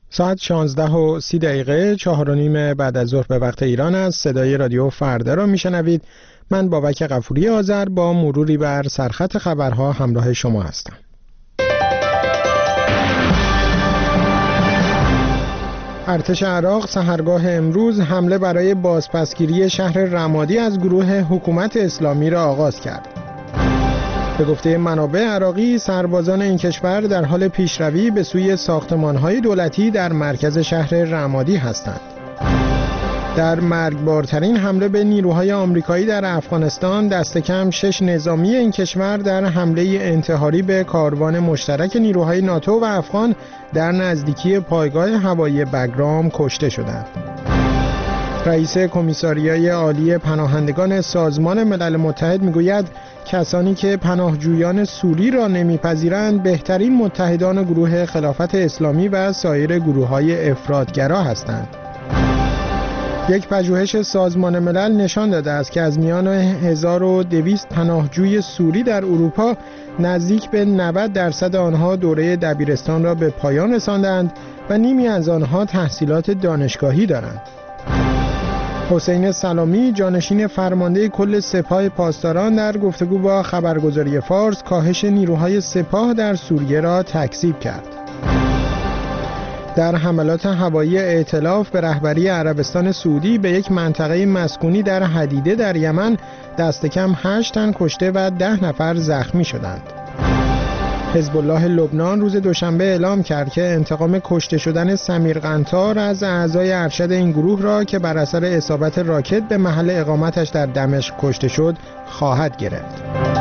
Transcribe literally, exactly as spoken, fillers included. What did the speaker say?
ساعت شانزده و سی دقیقه چهار و نیم بعد از ظهر به وقت ایران است. صدای رادیو فردا را میشنوید. من بابک غفوری آذر با مروری بر سرخط خبرها همراه شما هستم. ارتش عراق سحرگاه امروز حمله برای بازپسگیری شهر رمادی از گروه حکومت اسلامی را آغاز کرد. به گفته منابع عراقی، سربازان این کشور در حال پیشروی به سوی ساختمان‌های دولتی در مرکز شهر رمادی هستند. در مرگبارترین حمله به نیروهای آمریکایی در افغانستان، دست کم شش نظامی این کشور در حمله انتحاری به کاروان مشترک نیروهای ناتو و افغان در نزدیکی پایگاه هوایی بگرام کشته شدند. رئیس کمیساریای عالی پناهندگان سازمان ملل متحد میگوید کسانی که پناهجویان سوری را نمیپذیرند بهترین متحدان گروه خلافت اسلامی و سایر گروه‌های افراطگرا هستند. یک پژوهش سازمان ملل نشان داده است که از میان هزار و دویست پناهجوی سوری در اروپا نزدیک به نود درصد آنها دوره دبیرستان را به پایان رساندند و نیمی از آنها تحصیلات دانشگاهی دارند. حسین سلامی، جانشین فرمانده کل سپاه پاسداران، در گفتگو با خبرگزاری فارس کاهش نیروهای سپاه در سوریه را تکذیب کرد. در حملات هوایی ائتلاف به رهبری عربستان سعودی به یک منطقه مسکونی در حدیده در یمن، دست کم هشت تن کشته و ده نفر زخمی شدند. حزب الله لبنان روز دوشنبه اعلام کرد که انتقام کشته شدن سمیر قنطار از اعضای ارشد این گروه را که بر اثر اصابت راکت به محل اقامتش در دمشق کشته شد خواهد گرفت.